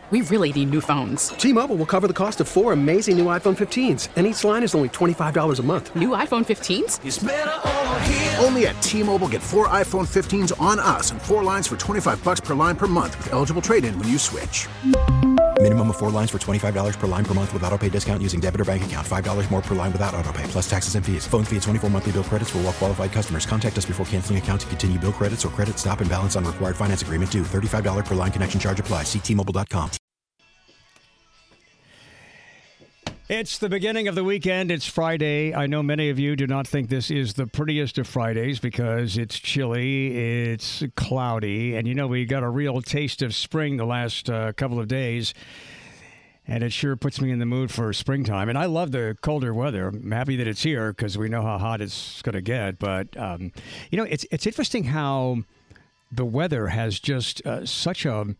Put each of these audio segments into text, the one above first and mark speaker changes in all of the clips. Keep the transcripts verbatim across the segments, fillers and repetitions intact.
Speaker 1: We really need new phones.
Speaker 2: T-Mobile will cover the cost of four amazing new iPhone fifteens, and each line is only twenty-five dollars a month.
Speaker 1: New iPhone fifteens?
Speaker 3: It's better over here.
Speaker 4: Only at T-Mobile, get four iPhone fifteens on us and four lines for twenty-five dollars per line per month with eligible trade-in when you switch.
Speaker 5: Minimum of four lines for twenty-five dollars per line per month with autopay discount using debit or bank account. five dollars more per line without autopay, plus taxes and fees. Phone fee at twenty-four monthly bill credits for well-qualified customers. Contact us before canceling account to continue bill credits or credit stop and balance on required finance agreement due. thirty-five dollars per line connection charge applies. See T Mobile dot com.
Speaker 6: It's the beginning of the weekend. It's Friday. I know many of you do not think this is the prettiest of Fridays because it's chilly, it's cloudy, and you know we got a real taste of spring the last uh, couple of days, and it sure puts me in the mood for springtime. And I love the colder weather. I'm happy that it's here because we know how hot it's going to get. But, um, you know, it's it's interesting how the weather has just uh, such a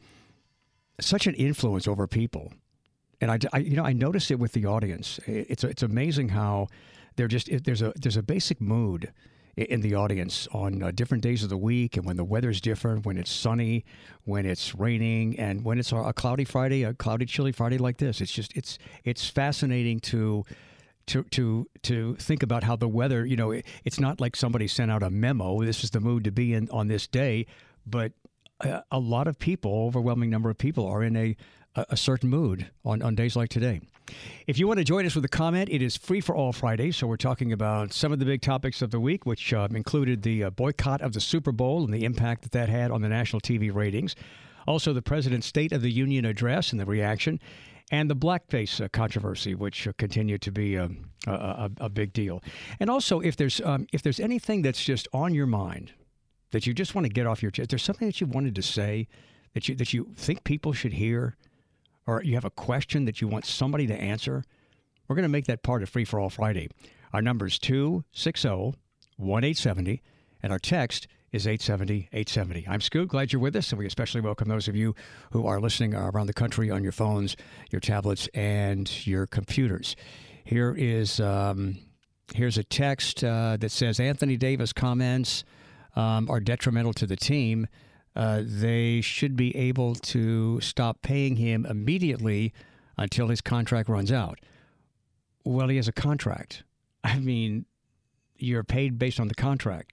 Speaker 6: such an influence over people. And I, I, you know, I notice it with the audience. It's it's amazing how they're just there's a there's a basic mood in the audience on uh, different days of the week, and when the weather's different, when it's sunny, when it's raining, and when it's a cloudy Friday, a cloudy, chilly Friday like this. It's just it's it's fascinating to to to to think about how the weather. You know, it, it's not like somebody sent out a memo. This is the mood to be in on this day, but a, a lot of people, overwhelming number of people, are in a a certain mood on, on days like today. If you want to join us with a comment, it is Free for All Friday. So we're talking about some of the big topics of the week, which uh, included the uh, boycott of the Super Bowl and the impact that that had on the national T V ratings. Also, the President's State of the Union address and the reaction, and the blackface uh, controversy, which uh, continued to be a, a, a, a big deal. And also, if there's um, if there's anything that's just on your mind that you just want to get off your chest, if there's something that you wanted to say that you that you think people should hear, or you have a question that you want somebody to answer, we're going to make that part of Free for All Friday. Our number is two six zero, one eight seven zero, and our text is eight seven zero, eight seven zero. I'm Scoot. Glad you're with us, and we especially welcome those of you who are listening around the country on your phones, your tablets, and your computers. Here is um, here's a text uh, that says, Anthony Davis comments um, are detrimental to the team. Uh, they should be able to stop paying him immediately until his contract runs out. Well, he has a contract. I mean, you're paid based on the contract.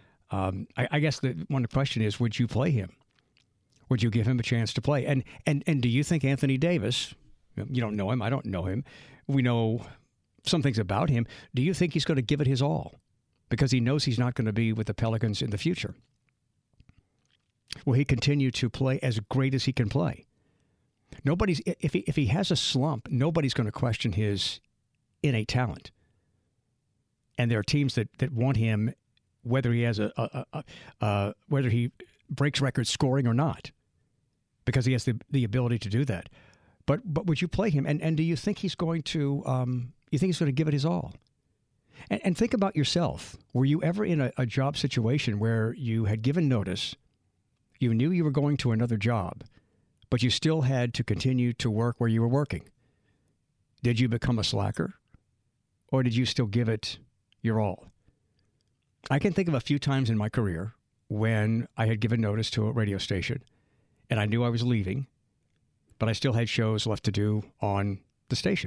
Speaker 6: Um, I, I guess the one question is, would you play him? Would you give him a chance to play? And and and do you think Anthony Davis, you don't know him, I don't know him, we know some things about him, do you think he's going to give it his all? Because he knows he's not going to be with the Pelicans in the future. Will he continue to play as great as he can play? Nobody's if he if he has a slump, nobody's going to question his innate talent. And there are teams that, that want him, whether he has a, a, a, a whether he breaks records scoring or not, because he has the the ability to do that. But but would you play him? And and do you think he's going to um you think he's going to give it his all? And, and think about yourself. Were you ever in a, a job situation where you had given notice? You knew you were going to another job, but you still had to continue to work where you were working. Did you become a slacker, or did you still give it your all? I can think of a few times in my career when I had given notice to a radio station, and I knew I was leaving, but I still had shows left to do on the station.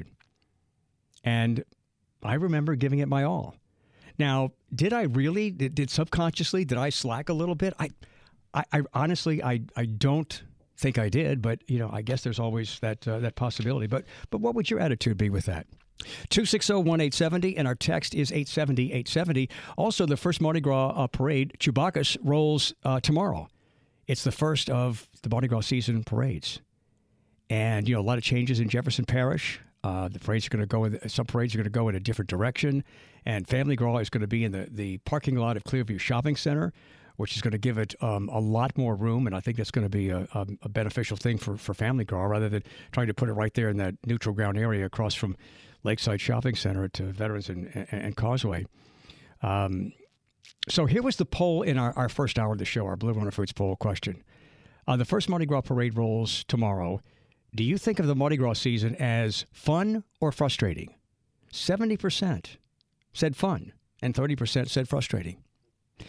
Speaker 6: And I remember giving it my all. Now, did I really, did, did subconsciously, did I slack a little bit? I I, I honestly, I, I don't think I did, but, you know, I guess there's always that uh, that possibility. But but what would your attitude be with that? two six zero, one eight seven zero, and our text is eight seven zero, eight seven zero. Also, the first Mardi Gras uh, parade, Chewbacca's, rolls uh, tomorrow. It's the first of the Mardi Gras season parades. And, you know, a lot of changes in Jefferson Parish. Uh, the parades are going to go, in, some parades are going to go in a different direction. And Family Gras is going to be in the, the parking lot of Clearview Shopping Center, which is going to give it um, a lot more room, and I think that's going to be a, a, a beneficial thing for, for Family Gras, rather than trying to put it right there in that neutral ground area across from Lakeside Shopping Center to Veterans and, and, and Causeway. Um, so here was the poll in our, our first hour of the show, our Blue Runner Foods poll question. Uh, the first Mardi Gras parade rolls tomorrow. Do you think of the Mardi Gras season as fun or frustrating? seventy percent said fun, and thirty percent said frustrating.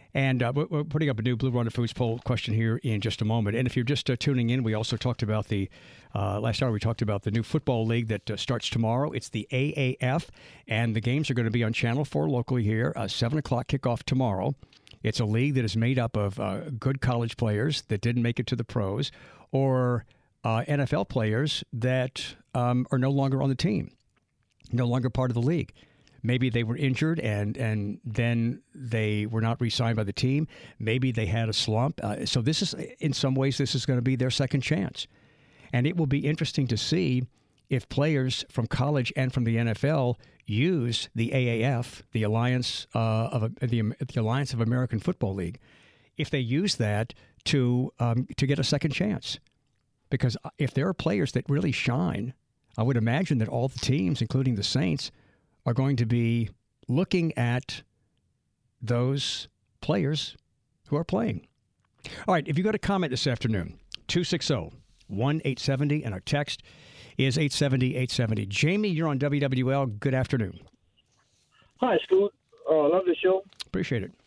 Speaker 6: And uh, we're putting up a new Blue Runner Foods poll question here in just a moment. And if you're just uh, tuning in, we also talked about the, uh, last hour we talked about the new football league that uh, starts tomorrow. It's the A A F, and the games are going to be on Channel four locally here, uh, seven o'clock kickoff tomorrow. It's a league that is made up of uh, good college players that didn't make it to the pros, or uh, N F L players that um, are no longer on the team, no longer part of the league. Maybe they were injured and, and then they were not re-signed by the team. Maybe they had a slump. Uh, so this is, in some ways, this is going to be their second chance. And it will be interesting to see if players from college and from the N F L use the A A F, the Alliance uh, of the, the Alliance of American Football League, if they use that to um, to get a second chance. Because if there are players that really shine, I would imagine that all the teams, including the Saints, are going to be looking at those players who are playing. All right, if you got a comment this afternoon, two six zero, one eight seven zero, and our text is eight seven zero, eight seven zero. Jamie, you're on W W L. Good afternoon.
Speaker 3: Hi, Scoot. Uh, love the show.
Speaker 6: Appreciate it.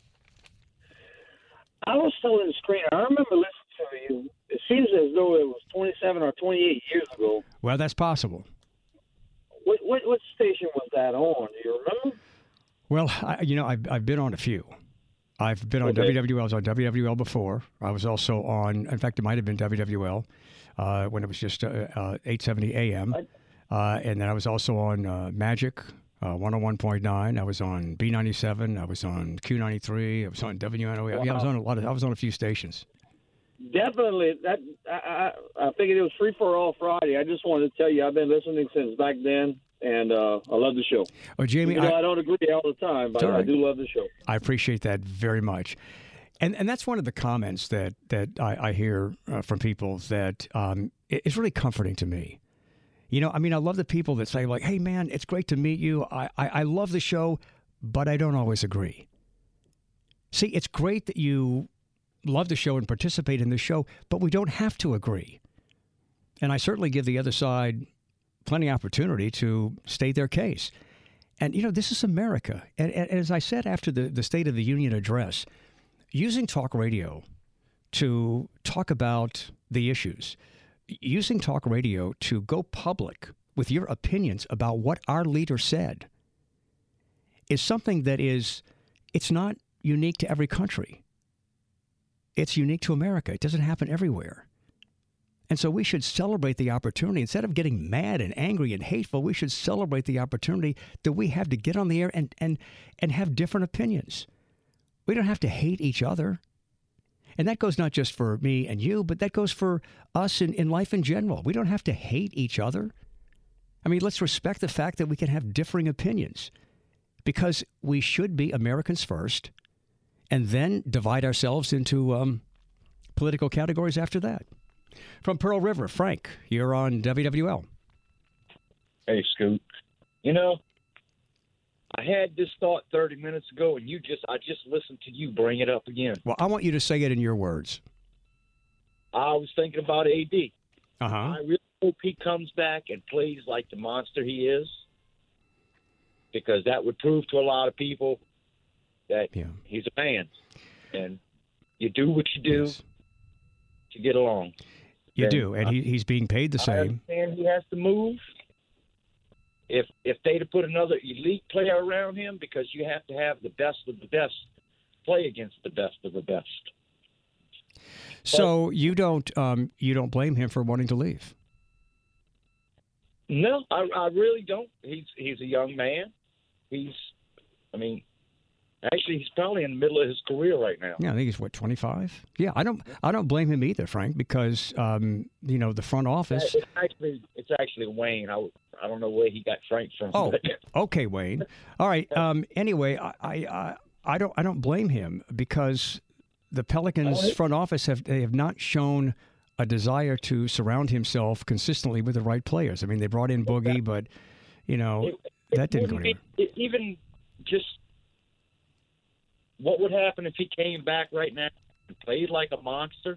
Speaker 3: I was telling the screen, I remember listening to you. It seems as though it was twenty-seven or twenty-eight years ago.
Speaker 6: Well, that's possible.
Speaker 3: What, what what station was that on? Do you remember?
Speaker 6: Well, I, you know, I've, I've been on a few. I've been on
Speaker 3: Okay.
Speaker 6: W W L. I was on W W L before. I was also on, in fact, it might have been W W L uh, when it was just uh, uh, eight seventy A M. Uh, and then I was also on uh, Magic uh, one oh one point nine. I was on B ninety-seven. I was on Q ninety-three. I was on W N O E. Wow. Yeah, I was on a lot of. I was on a few stations.
Speaker 3: Definitely. That I, I, I figured it was Free for All Friday. I just wanted to tell you I've been listening since back then, and uh, I love the show.
Speaker 6: Oh, Jamie,
Speaker 3: Even though
Speaker 6: I,
Speaker 3: I don't agree all the time, but
Speaker 6: right.
Speaker 3: I do love the show.
Speaker 6: I appreciate that very much. And and that's one of the comments that, that I, I hear uh, from people that um, it, it's really comforting to me. You know, I mean, I love the people that say, like, hey, man, it's great to meet you. I, I, I love the show, but I don't always agree. See, it's great that you love the show and participate in the show, but we don't have to agree. And I certainly give the other side plenty of opportunity to state their case. And, you know, this is America. And, and as I said after the, the State of the Union address, using talk radio to talk about the issues, using talk radio to go public with your opinions about what our leader said is something that is, it's not unique to every country. It's unique to America. It doesn't happen everywhere. And so we should celebrate the opportunity. Instead of getting mad and angry and hateful, we should celebrate the opportunity that we have to get on the air and, and, and have different opinions. We don't have to hate each other. And that goes not just for me and you, but that goes for us in, in life in general. We don't have to hate each other. I mean, let's respect the fact that we can have differing opinions, because we should be Americans first and then divide ourselves into um, political categories after that. From Pearl River, Frank, you're on W W L.
Speaker 7: Hey, Scoot. You know, I had this thought thirty minutes ago, and you just I just listened to you bring it up again.
Speaker 6: Well, I want you to say it in your words.
Speaker 7: I was thinking about A D.
Speaker 6: Uh-huh.
Speaker 7: I really hope he comes back and plays like the monster he is, because that would prove to a lot of people that
Speaker 6: yeah.
Speaker 7: he's a man, and you do what you do
Speaker 6: yes.
Speaker 7: to get along.
Speaker 6: You
Speaker 7: and
Speaker 6: do, and
Speaker 7: I,
Speaker 6: he, he's being paid the
Speaker 7: I
Speaker 6: same.
Speaker 7: understand he has to move. If if they'd have put another elite player around him, because you have to have the best of the best play against the best of the best.
Speaker 6: So but, you don't um, you don't blame him for wanting to leave?
Speaker 7: No, I, I really don't. He's he's a young man. He's, I mean, actually, he's probably in the middle of his career right now.
Speaker 6: Yeah, I think he's what, twenty-five? Yeah, I don't I don't blame him either, Frank, because um, you know, the front office.
Speaker 7: It's actually it's actually Wayne. I, I don't know where he got Frank from.
Speaker 6: Oh,
Speaker 7: but.
Speaker 6: okay, Wayne. All right. Um, anyway, I, I I don't I don't blame him, because the Pelicans front office have they have not shown a desire to surround himself consistently with the right players. I mean, they brought in Boogie, but you know
Speaker 7: it,
Speaker 6: that
Speaker 7: it
Speaker 6: didn't go anywhere.
Speaker 7: Be, it, even just what would happen if he came back right now and played like a monster?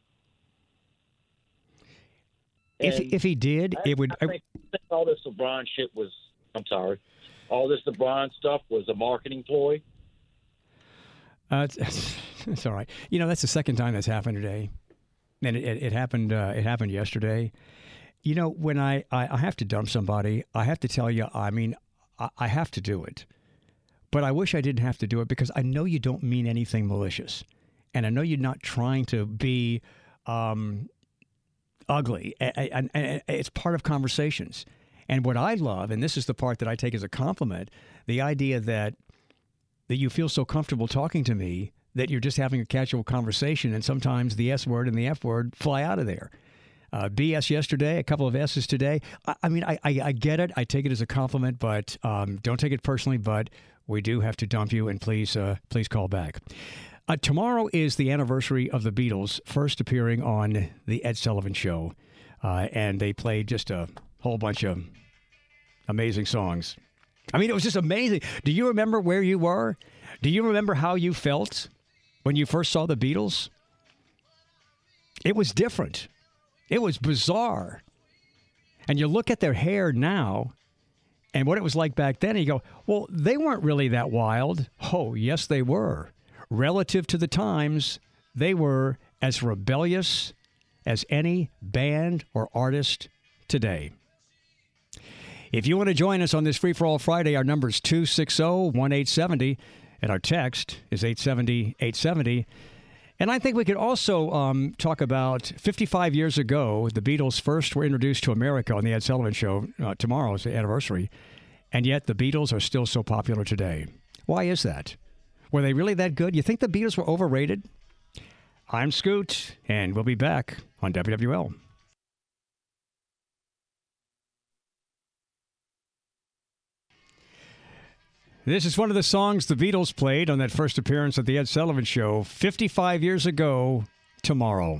Speaker 6: If
Speaker 7: And
Speaker 6: if he did,
Speaker 7: I,
Speaker 6: it would.
Speaker 7: I think, I think all this LeBron shit was. I'm sorry. All this LeBron stuff was a marketing ploy.
Speaker 6: Uh, it's, it's all right. You know, that's the second time that's happened today, and it, it, it happened. Uh, it happened yesterday. You know, when I, I, I have to dump somebody, I have to tell you. I mean, I, I have to do it, but I wish I didn't have to do it because I know you don't mean anything malicious, and I know you're not trying to be um, ugly. And, and it's part of conversations. And what I love, and this is the part that I take as a compliment, the idea that that you feel so comfortable talking to me that you're just having a casual conversation, and sometimes the S word and the F word fly out of there. Uh, B S yesterday, a couple of S's today. I, I mean, I, I, I get it. I take it as a compliment, but um, don't take it personally. But we do have to dump you, and please, uh, please call back. Uh, tomorrow is the anniversary of the Beatles first appearing on the Ed Sullivan Show, uh, and they played just a whole bunch of amazing songs. I mean, it was just amazing. Do you remember where you were? Do you remember how you felt when you first saw the Beatles? It was different. It was bizarre. And you look at their hair now and what it was like back then, and you go, well, they weren't really that wild. Oh, yes, they were. Relative to the times, they were as rebellious as any band or artist today. If you want to join us on this Free For All Friday, our number is two six zero, one eight seven zero, and our text is eight seven zero, eight seven zero. And I think we could also um, talk about fifty-five years ago, the Beatles first were introduced to America on the Ed Sullivan Show. Uh, tomorrow is the anniversary. And yet the Beatles are still so popular today. Why is that? Were they really that good? You think the Beatles were overrated? I'm Scoot, and we'll be back on W W L. This is one of the songs the Beatles played on that first appearance at the Ed Sullivan Show fifty-five years ago tomorrow.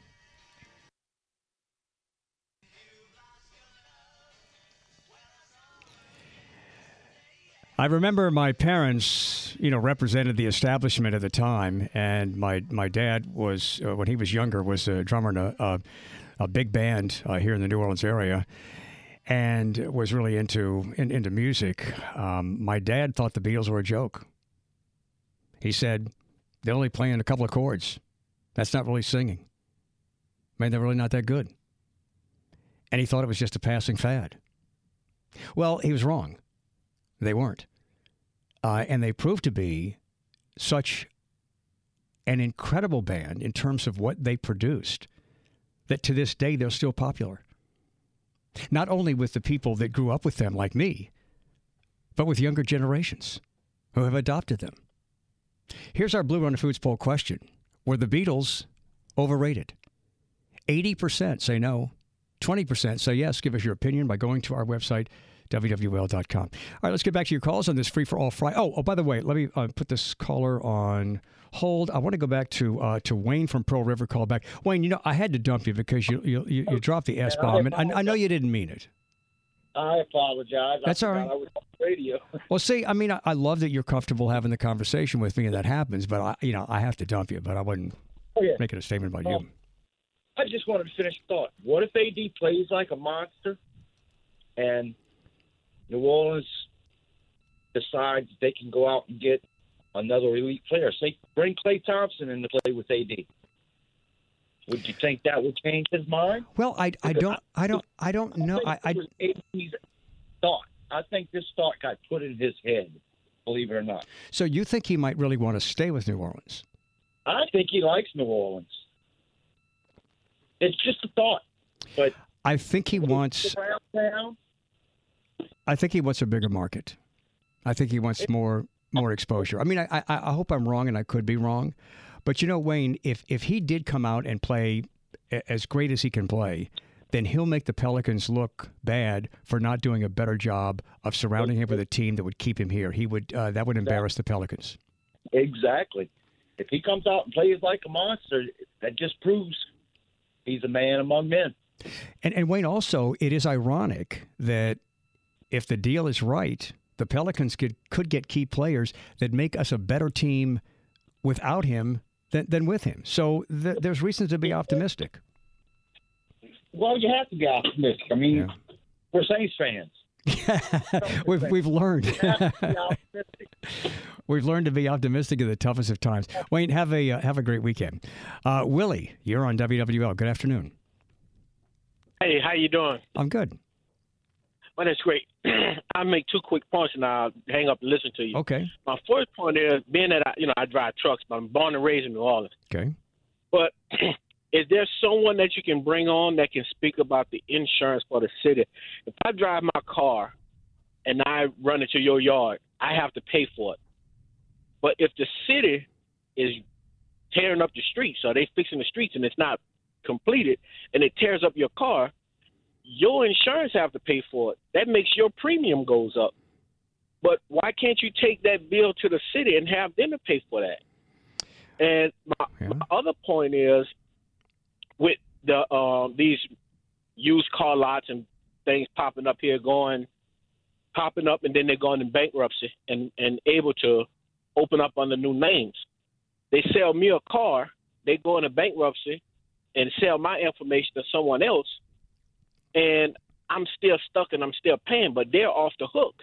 Speaker 6: I remember my parents, you know, represented the establishment at the time, and my my dad was, uh, when he was younger, was a drummer in a, a, a big band uh, here in the New Orleans area. And was really into in, into music. Um, my dad thought the Beatles were a joke. He said, they're only playing a couple of chords. That's not really singing. I mean, they're really not that good. And he thought it was just a passing fad. Well, he was wrong. They weren't. Uh, and they proved to be such an incredible band in terms of what they produced that to this day they're still popular. Not only with the people that grew up with them like me, but with younger generations who have adopted them. Here's our Blue Run Foods poll question. Were the Beatles overrated? eighty percent say no. twenty percent say yes. Give us your opinion by going to our website, W W L dot com. All right, let's get back to your calls on this Free For All Friday. Oh, oh, by the way, let me uh, put this caller on hold. I want to go back to uh, to Wayne from Pearl River. Call back. Wayne, you know, I had to dump you because you you, you, you dropped the S-bomb, and I, I know you didn't mean it.
Speaker 7: I apologize.
Speaker 6: That's
Speaker 7: I
Speaker 6: all right.
Speaker 7: I was on the radio.
Speaker 6: Well, see, I mean, I, I love that you're comfortable having the conversation with me, and that happens, but, I, you know, I have to dump you, but I wasn't
Speaker 7: oh, yeah.
Speaker 6: making a statement about
Speaker 7: um,
Speaker 6: you.
Speaker 7: I just wanted to finish the thought. What if A D plays like a monster and New Orleans decides they can go out and get another elite player? Say, bring Klay Thompson in to play with A D. Would you think that would change his mind?
Speaker 6: Well, I, I don't I don't I don't know. I, I,
Speaker 7: it was A D's thought. I think this thought got put in his head. Believe it or not.
Speaker 6: So you think he might really want to stay with New Orleans?
Speaker 7: I think he likes New Orleans. It's just a thought, but
Speaker 6: I think he wants.
Speaker 7: Down,
Speaker 6: I think he wants a bigger market. I think he wants more more exposure. I mean, I, I I hope I'm wrong, and I could be wrong, but you know, Wayne, if if he did come out and play as great as he can play, then he'll make the Pelicans look bad for not doing a better job of surrounding him with a team that would keep him here. He would uh, that would embarrass the Pelicans.
Speaker 7: Exactly. If he comes out and plays like a monster, that just proves he's a man among men.
Speaker 6: And, and Wayne, also, it is ironic that if the deal is right, the Pelicans could, could get key players that make us a better team without him than, than with him. So th- there's reasons to be optimistic.
Speaker 7: Well, you have to be optimistic. I mean,
Speaker 6: Yeah.
Speaker 7: we're Saints fans.
Speaker 6: we've we've learned.
Speaker 7: Be optimistic.
Speaker 6: We've learned to be optimistic in the toughest of times. Wayne, have a uh, have a great weekend. Uh, Willie, you're on W W L. Good afternoon.
Speaker 8: Hey, how you doing?
Speaker 6: I'm good.
Speaker 8: Well, that's great. I'll make two quick points and I'll hang up and listen to you.
Speaker 6: Okay.
Speaker 8: My first point is, being that I, you know, I drive trucks, but I'm born and raised in New Orleans.
Speaker 6: Okay.
Speaker 8: But is there someone that you can bring on that can speak about the insurance for the city? If I drive my car and I run into your yard, I have to pay for it. But if the city is tearing up the streets, so they fixing the streets and it's not completed, and it tears up your car, your insurance have to pay for it. That makes your premium goes up. But why can't you take that bill to the city and have them to pay for that? And my,
Speaker 6: Yeah.
Speaker 8: my other point is, with the um, these used car lots and things popping up here, going popping up, and then they're going in bankruptcy and, and able to open up under new names. They sell me a car, they go into bankruptcy and sell my information to someone else, and I'm still stuck and I'm still paying, but they're off the hook.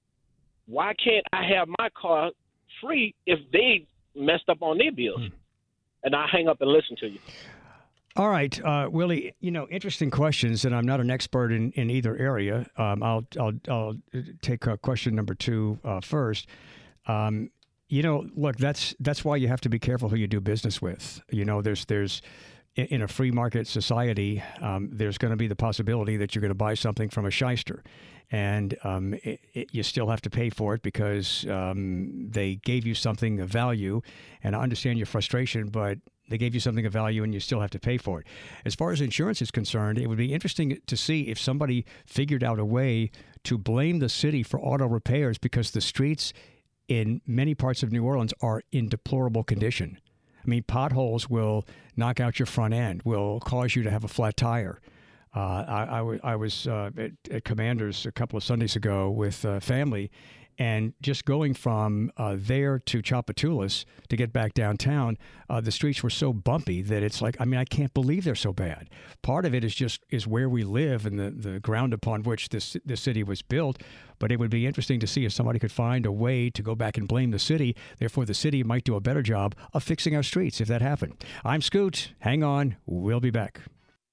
Speaker 8: Why can't I have my car free if they messed up on their bills? Hmm. And I hang up and listen to you.
Speaker 6: All right, uh, Willie, you know, interesting questions, and I'm not an expert in, in either area. Um, I'll, I'll, I'll take uh, question number two uh, first. Um, you know, look, that's that's why you have to be careful who you do business with. You know, there's there's in a free market society, um, there's going to be the possibility that you're going to buy something from a shyster, and um, it, it, you still have to pay for it because um, they gave you something of value. And I understand your frustration, but they gave you something of value and you still have to pay for it. As far as insurance is concerned, it would be interesting to see if somebody figured out a way to blame the city for auto repairs because the streets in many parts of New Orleans are in deplorable condition. I mean, potholes will knock out your front end, will cause you to have a flat tire. Uh, I, I, w- I was uh, at, at Commander's a couple of Sundays ago with uh, family, and just going from uh, there to Tchoupitoulas to get back downtown, uh, the streets were so bumpy that it's like, I mean, I can't believe they're so bad. Part of it is just is where we live and the, the ground upon which this this city was built. But it would be interesting to see if somebody could find a way to go back and blame the city. Therefore, the city might do a better job of fixing our streets if that happened. I'm Scoot. Hang on. We'll be back.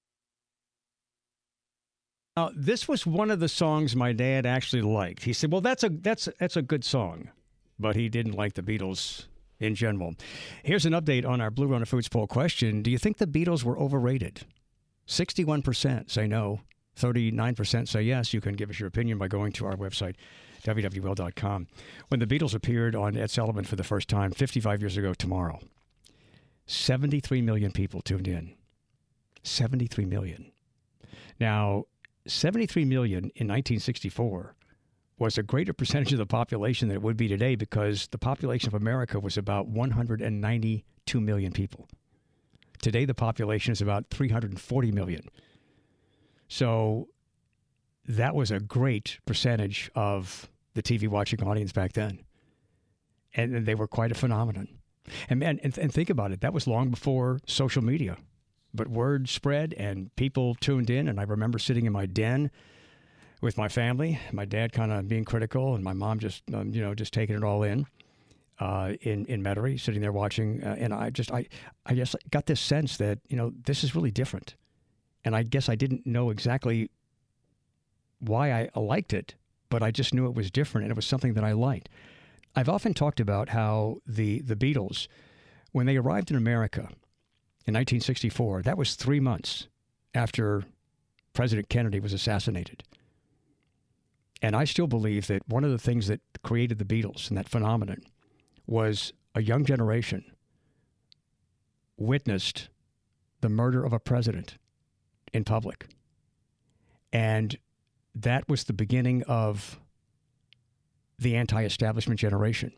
Speaker 6: Now, this was one of the songs my dad actually liked. He said, well, that's a that's that's a good song, but he didn't like the Beatles in general. Here's an update on our Blue Runner Foods poll question. Do you think the Beatles were overrated? sixty-one percent say no. thirty-nine percent say yes. You can give us your opinion by going to our website, W W L dot com. When the Beatles appeared on Ed Sullivan for the first time fifty-five years ago tomorrow, seventy-three million people tuned in. seventy-three million. Now, seventy-three million in nineteen sixty-four was a greater percentage of the population than it would be today because the population of America was about one hundred ninety-two million people. Today, the population is about three hundred forty million. So that was a great percentage of the T V watching audience back then. And they were quite a phenomenon. And, and, and think about it. That was long before social media. But word spread and people tuned in. And I remember sitting in my den with my family, my dad kind of being critical and my mom just, um, you know, just taking it all in, uh, in, in Metairie, sitting there watching. Uh, and I just, I, I just got this sense that, you know, this is really different. And I guess I didn't know exactly why I liked it, but I just knew it was different and it was something that I liked. I've often talked about how the, the Beatles, when they arrived in America in nineteen sixty-four, that was three months after President Kennedy was assassinated. And I still believe that one of the things that created the Beatles and that phenomenon was a young generation witnessed the murder of a president in public. And that was the beginning of the anti-establishment generation.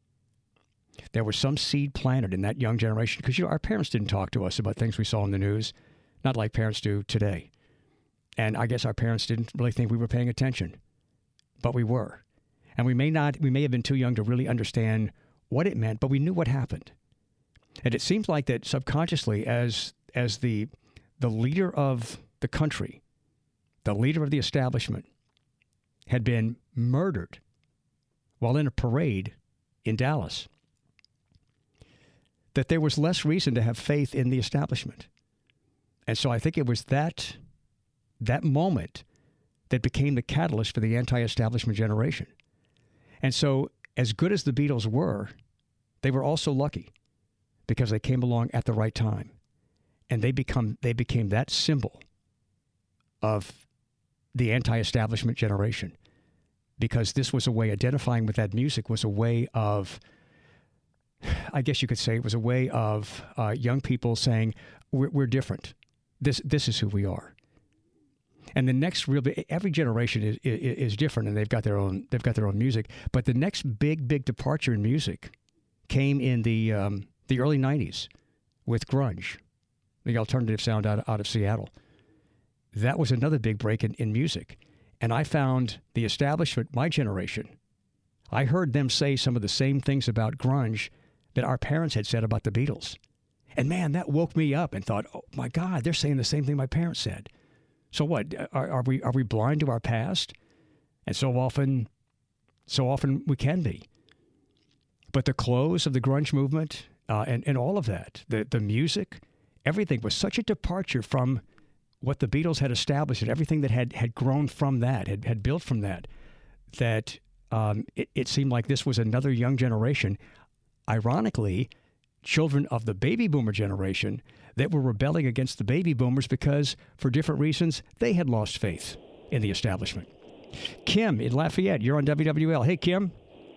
Speaker 6: There was some seed planted in that young generation because, you know, our parents didn't talk to us about things we saw in the news, not like parents do today. And I guess our parents didn't really think we were paying attention, but we were. And we may not, we may have been too young to really understand what it meant, but we knew what happened. And it seems like that subconsciously, as as the the leader of the country, the leader of the establishment, had been murdered while in a parade in Dallas, that there was less reason to have faith in the establishment. And so I think it was that that moment that became the catalyst for the anti-establishment generation. And so as good as the Beatles were, they were also lucky because they came along at the right time. And they become they became that symbol of the anti-establishment generation, because this was a way, identifying with that music was a way of, I guess you could say it was a way of uh, young people saying, we're, we're different. This this is who we are. And the next real big, every generation is, is is different, and they've got their own they've got their own music. But the next big big departure in music came in the um, the early nineties with grunge, the alternative sound out out of Seattle. That was another big break in, in music. And I found the establishment, my generation, I heard them say some of the same things about grunge that our parents had said about the Beatles. And man, that woke me up and thought, oh my God, they're saying the same thing my parents said. So what, are, are we are we blind to our past? And so often, so often we can be. But the close of the grunge movement uh, and, and all of that, the, the music, everything was such a departure from what the Beatles had established and everything that had, had grown from that, had, had built from that, that um, it, it seemed like this was another young generation, ironically, children of the baby boomer generation that were rebelling against the baby boomers because, for different reasons, they had lost faith in the establishment. Kim in Lafayette, you're on W W L. Hey, Kim.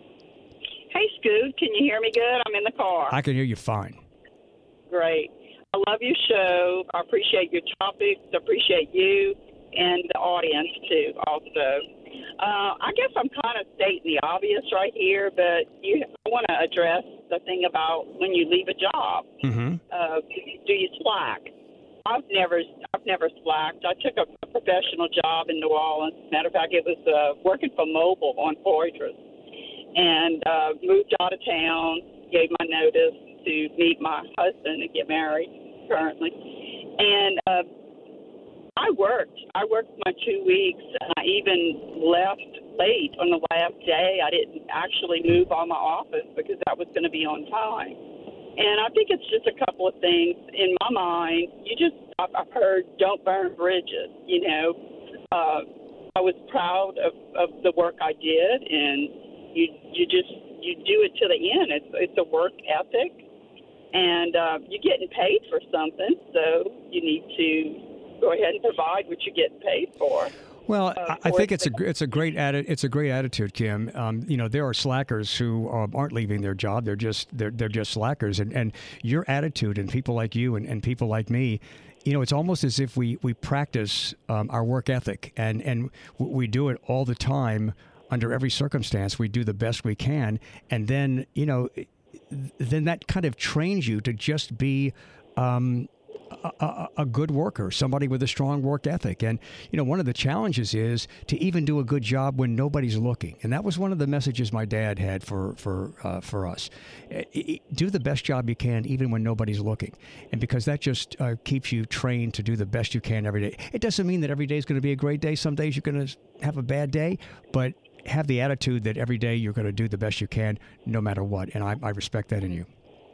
Speaker 9: Hey, Scoot. Can you hear me good? I'm in the car.
Speaker 6: I can hear you fine.
Speaker 9: Great. I love your show. I appreciate your topics. I appreciate you and the audience, too, also. Uh, I guess I'm kind of stating the obvious right here, but you I want to address the thing about when you leave a job.
Speaker 6: Mm-hmm.
Speaker 9: Uh, do you slack? I've never, I've never slacked. I took a, a professional job in New Orleans. Matter of fact, it was uh, working for Mobil on Fortress, and uh, moved out of town. Gave my notice to meet my husband and get married currently, and uh, I worked. I worked my two weeks. And I even left late on the last day. I didn't actually move on my office because that was going to be on time. And I think it's just a couple of things in my mind. You just, I've heard, don't burn bridges. You know, uh, I was proud of, of the work I did, and you you just you do it to the end. It's it's a work ethic, and uh, you're getting paid for something, so you need to go ahead and provide what you're getting paid for.
Speaker 6: Well,
Speaker 9: uh,
Speaker 6: I think it's a it's a great atti- it's a great attitude, Kim. Um, you know, there are slackers who um, aren't leaving their job; they're just they're they're just slackers. And, and your attitude, and people like you, and, and people like me, you know, it's almost as if we we practice um, our work ethic, and and we do it all the time under every circumstance. We do the best we can, and then you know, then that kind of trains you to just be. Um, A, a, a good worker, somebody with a strong work ethic. And, you know, one of the challenges is to even do a good job when nobody's looking. And that was one of the messages my dad had for, for, uh, for us. It, it, do the best job you can even when nobody's looking. And because that just uh, keeps you trained to do the best you can every day. It doesn't mean that every day is going to be a great day. Some days you're going to have a bad day, but have the attitude that every day you're going to do the best you can no matter what. And I, I respect that in you.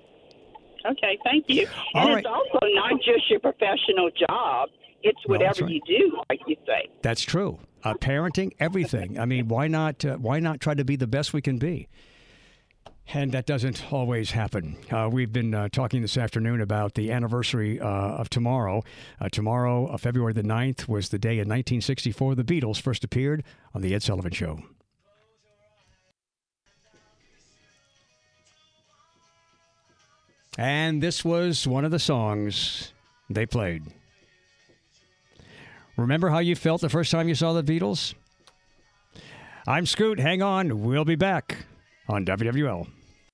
Speaker 9: Okay, thank you.
Speaker 6: All
Speaker 9: and
Speaker 6: right.
Speaker 9: It's also not just your professional job. It's
Speaker 6: No,
Speaker 9: whatever
Speaker 6: that's right.
Speaker 9: you do, like you say.
Speaker 6: That's true. Uh, parenting, everything. I mean, why not? Uh, why not try to be the best we can be? And that doesn't always happen. Uh, we've been uh, talking this afternoon about the anniversary uh, of tomorrow. Uh, tomorrow, uh, February the ninth, was the day in nineteen sixty-four the Beatles first appeared on The Ed Sullivan Show. And this was one of the songs they played. Remember how you felt the first time you saw the Beatles? I'm Scoot. Hang on. We'll be back on W W L.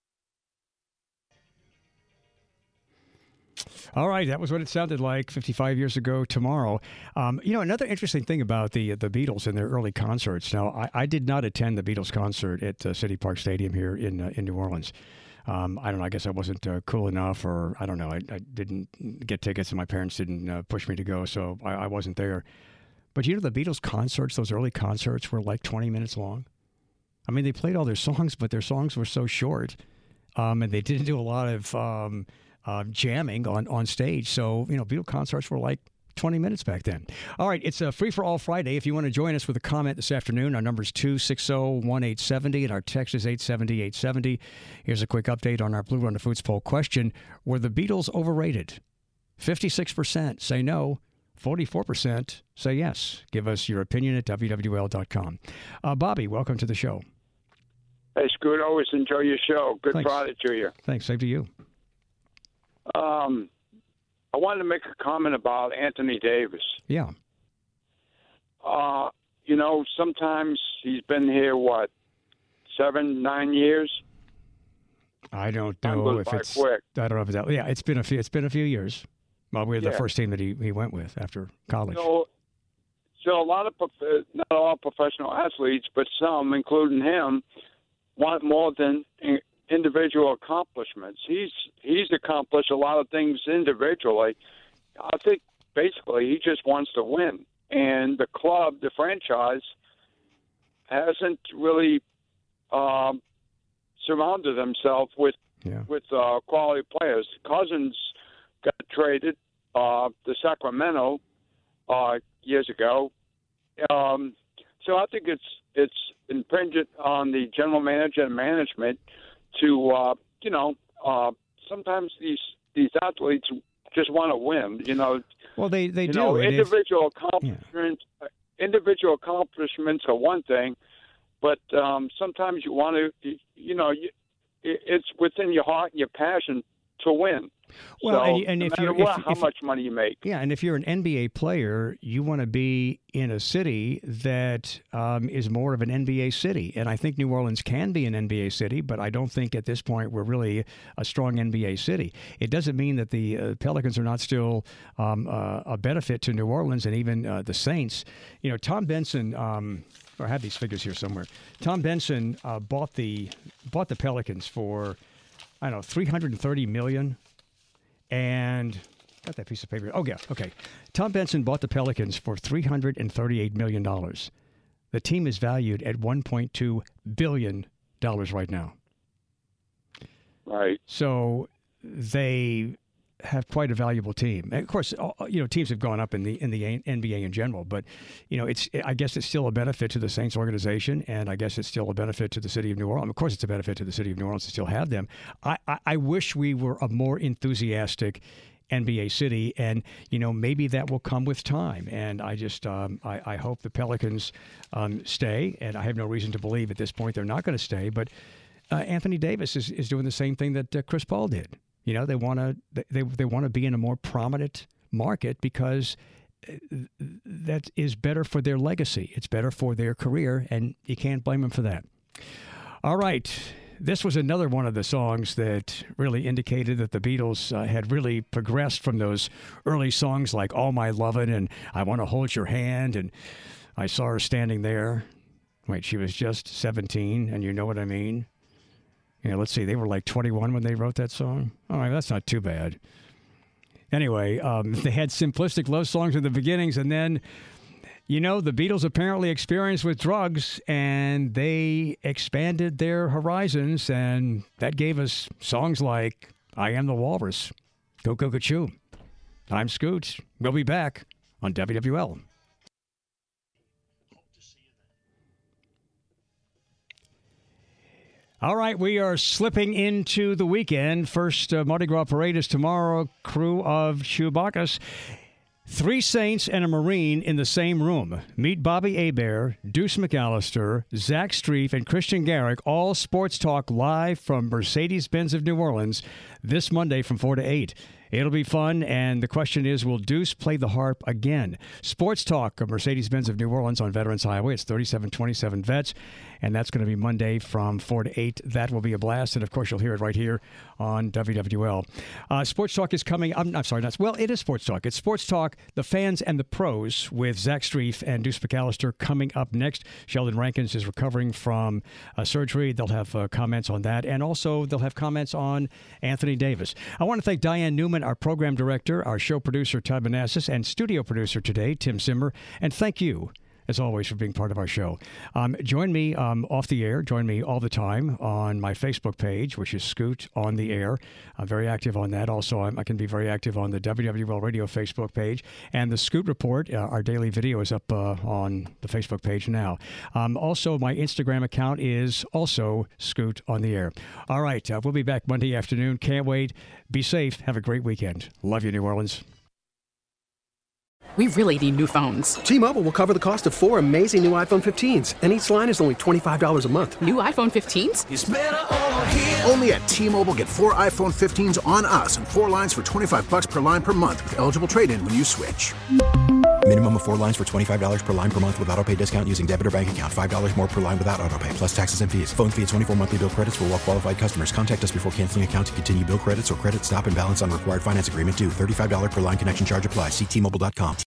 Speaker 6: All right, that was what it sounded like fifty-five years ago tomorrow. Um, you know, another interesting thing about the the Beatles and their early concerts. Now, I, I did not attend the Beatles concert at uh, City Park Stadium here in uh, in New Orleans. Um, I don't know. I guess I wasn't uh, cool enough, or I don't know. I, I didn't get tickets, and my parents didn't uh, push me to go, so I, I wasn't there. But you know, the Beatles concerts, those early concerts were like twenty minutes long. I mean, they played all their songs, but their songs were so short. Um, and they didn't do a lot of um, uh, jamming on, on stage. So, you know, Beatle concerts were like twenty minutes back then. All right, it's a free-for-all Friday. If you want to join us with a comment this afternoon, our number is two six zero, one eight seven zero, and our text is eight seven zero, eight seven zero. Here's a quick update on our Blue Run to Foods poll question. Were the Beatles overrated? fifty-six percent say no. forty-four percent say yes. Give us your opinion at W W L dot com. Uh, Bobby, welcome to the show.
Speaker 10: Hey, Scoot, always enjoy your show. Good
Speaker 6: Thanks.
Speaker 10: Friday to you.
Speaker 6: Thanks. Same to you.
Speaker 10: Um, I wanted to make a comment about Anthony Davis.
Speaker 6: Yeah.
Speaker 10: Uh, you know, sometimes he's been here, what, seven, nine years?
Speaker 6: I don't
Speaker 10: Time
Speaker 6: know
Speaker 10: goes
Speaker 6: if
Speaker 10: by
Speaker 6: it's.
Speaker 10: quick.
Speaker 6: I don't know if it's. Yeah, it's been a few. It's been a few years. Well, we're the
Speaker 10: Yeah.
Speaker 6: first team that he, he went with after college.
Speaker 10: So, so a lot of, prof- not all professional athletes, but some, including him, want more than i- individual accomplishments. He's he's accomplished a lot of things individually. I think basically he just wants to win, and the club, the franchise, hasn't really um, surrounded himself with
Speaker 6: yeah.
Speaker 10: with uh, quality players. Cousins got traded uh, to Sacramento uh, years ago, um, so I think it's it's impingent on the general manager and management to uh, you know uh, sometimes these these athletes just want to win. You know,
Speaker 6: well they they
Speaker 10: you
Speaker 6: do.
Speaker 10: know,
Speaker 6: and if-
Speaker 10: individual accomplishments. Yeah. Individual accomplishments are one thing, but um, sometimes you want to. You, you know, you, it's within your heart and your passion to win.
Speaker 6: Well,
Speaker 10: so,
Speaker 6: and, and
Speaker 10: no
Speaker 6: if
Speaker 10: matter
Speaker 6: you're
Speaker 10: what,
Speaker 6: if,
Speaker 10: how
Speaker 6: if,
Speaker 10: much money you make.
Speaker 6: Yeah, and if you're an N B A player, you want to be in a city that um, is more of an N B A city. And I think New Orleans can be an N B A city, but I don't think at this point we're really a strong N B A city. It doesn't mean that the uh, Pelicans are not still um, uh, a benefit to New Orleans and even uh, the Saints. You know, Tom Benson. Um, I have these figures here somewhere. Tom Benson uh, bought the bought the Pelicans for I don't know three hundred thirty million dollars. And got that piece of paper. Oh, yeah. Okay. Tom Benson bought the Pelicans for three hundred thirty-eight million dollars. The team is valued at one point two billion dollars right now.
Speaker 10: Right.
Speaker 6: So they have quite a valuable team. And of course, you know, teams have gone up in the in the N B A in general, but you know, it's I guess it's still a benefit to the Saints organization, and I guess it's still a benefit to the city of New Orleans. Of course, it's a benefit to the city of New Orleans to still have them. I, I, I wish we were a more enthusiastic N B A city, and you know, maybe that will come with time. And I just um, I, I hope the Pelicans um, stay, and I have no reason to believe at this point they're not going to stay. But uh, Anthony Davis is, is doing the same thing that uh, Chris Paul did. You know, they want to they they want to be in a more prominent market because that is better for their legacy. It's better for their career, and you can't blame them for that. All right. This was another one of the songs that really indicated that the Beatles uh, had really progressed from those early songs like All My Lovin' and I Want to Hold Your Hand and I Saw Her Standing There. Wait, she was just seventeen, and you know what I mean? Yeah, let's see. They were like twenty-one when they wrote that song. All right, that's not too bad. Anyway, um, they had simplistic love songs in the beginnings, and then, you know, the Beatles apparently experienced with drugs, and they expanded their horizons, and that gave us songs like I Am the Walrus, Go Go Go Choo. I'm Scoot. We'll be back on W W L. All right, we are slipping into the weekend. First uh, Mardi Gras parade is tomorrow. Crew of Chewbacca's. Three Saints and a Marine in the same room. Meet Bobby Hebert, Deuce McAllister, Zach Streif, and Christian Garrick, all Sports Talk live from Mercedes-Benz of New Orleans this Monday from four to eight. It'll be fun, and the question is, will Deuce play the harp again? Sports Talk of Mercedes-Benz of New Orleans on Veterans Highway. It's thirty-seven twenty-seven Vets, and that's going to be Monday from four to eight. That will be a blast, and of course, you'll hear it right here on W W L. Uh, Sports Talk is coming. I'm, I'm sorry, not, well, it is Sports Talk. It's Sports Talk, the fans and the pros with Zach Streif and Deuce McAllister coming up next. Sheldon Rankins is recovering from uh, surgery. They'll have uh, comments on that, and also they'll have comments on Anthony Davis. I want to thank Diane Newman, our program director, our show producer, Todd Manassis, and studio producer today, Tim Zimmer. And thank you, as always, for being part of our show. Um, join me um, off the air. Join me all the time on my Facebook page, which is Scoot on the Air. I'm very active on that. Also, I'm, I can be very active on the W W L Radio Facebook page. And the Scoot Report, uh, our daily video, is up uh, on the Facebook page now. Um, also, my Instagram account is also Scoot on the Air. All right, uh, we'll be back Monday afternoon. Can't wait. Be safe. Have a great weekend. Love you, New Orleans.
Speaker 1: We really need new phones.
Speaker 2: T-Mobile will cover the cost of four amazing new iPhone fifteens, and each line is only twenty-five dollars a month.
Speaker 1: New iPhone fifteens?
Speaker 4: It's better over here. Only at T-Mobile, get four iPhone fifteens on us and four lines for twenty-five bucks per line per month with eligible trade-in when you switch.
Speaker 5: Minimum of four lines for twenty-five dollars per line per month with autopay discount using debit or bank account. five dollars more per line without autopay, plus taxes and fees. Phone fee at twenty-four monthly bill credits for well-qualified customers. Contact us before canceling account to continue bill credits or credit stop and balance on required finance agreement due. thirty-five dollars per line connection charge applies. See T Mobile dot com.